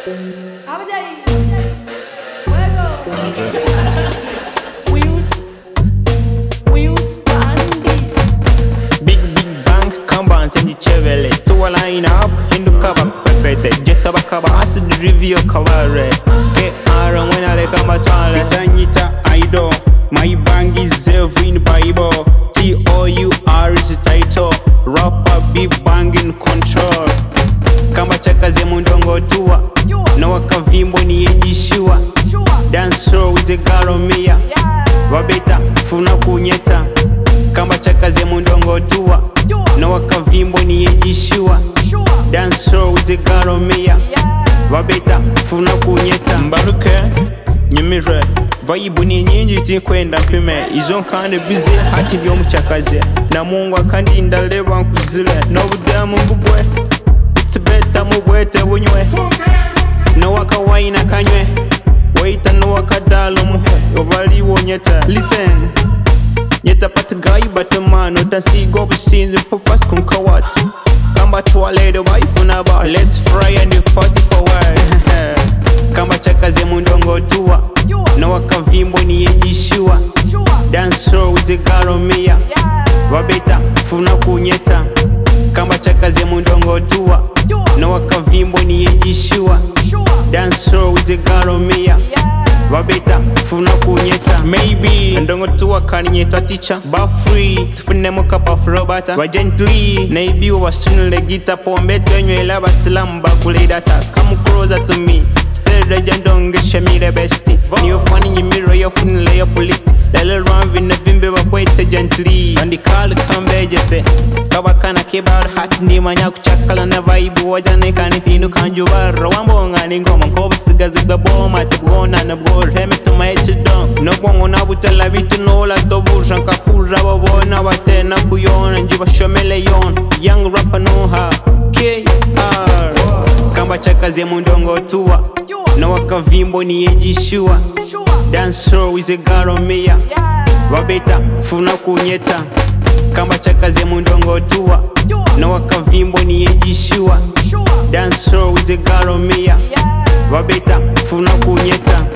Big bang, kamba nsendi chevele tuwa line up, hindu kaba pepete jetta bakaba acid review kabare ke ara mwena le kamba twale Tanyita idol, my bang is every in Bible. T-O-U-R is the title, rapper big bang in control. kamba chakaze mundongo tuwa na wakavimbo ni yejishua dance floor with a girl mia wabeta funa kunyeta kamba chakaze mundongo tuwa na wakavimbo ni yejishua dance floor with a girl mia wabeta funa kunyeta mbaruke nyimire vibe ni nyingi tinkwenda mpime izo nkande busy hati byo muchakaze na Mungu akandinda leba nkuzile n'obudamu mbugwe it's better mubwete bunywe no wakawaina kanywe waita no wakadalo muhe obaliwo nyeta listen nyeta pat guy but man utasiga obusinzi pufas kunkawat kamba twalede bayifuna ba let's fry and party forward kamba chakaze mundongo tuwa na wakavimbo ni yejishua dance floor with a girl mia wabeta funa kunyeta kamba chakaze mundongo tuwa na wakavimbo ni yejishua dance floor with a girl mia wabeta funa kunyeta maybe ndongo tuwa kaninyeta teacher ba free tufune mukapa frobata wa gently naibi wasunule gita pombe twenywela basilamu bakule data come closer to me Jandonge shamire besti niyo fani nyimiro yo funile yo politi lele run vina vimbe wakwete gently andikali kambeje se kabakana kibar hat ni manya kuchakala na vibe wajane kani pindu kanjubara wambonga ni ngoma nkobisigaziga boma tebona na bor heme tumaeche don no bongo na butala bitu nola tobusha nkakura babona batena kuyona njiba shomele yon young rapper know how KR kamba chakaze mundongo tuwa na wakavimbo ni yejishua dance floor with a girl mia wabeta funa kunyeta kamba chakaze mundongo tuwa na wakavimbo ni yejishua dance floor with a girl mia wabeta funa kunyeta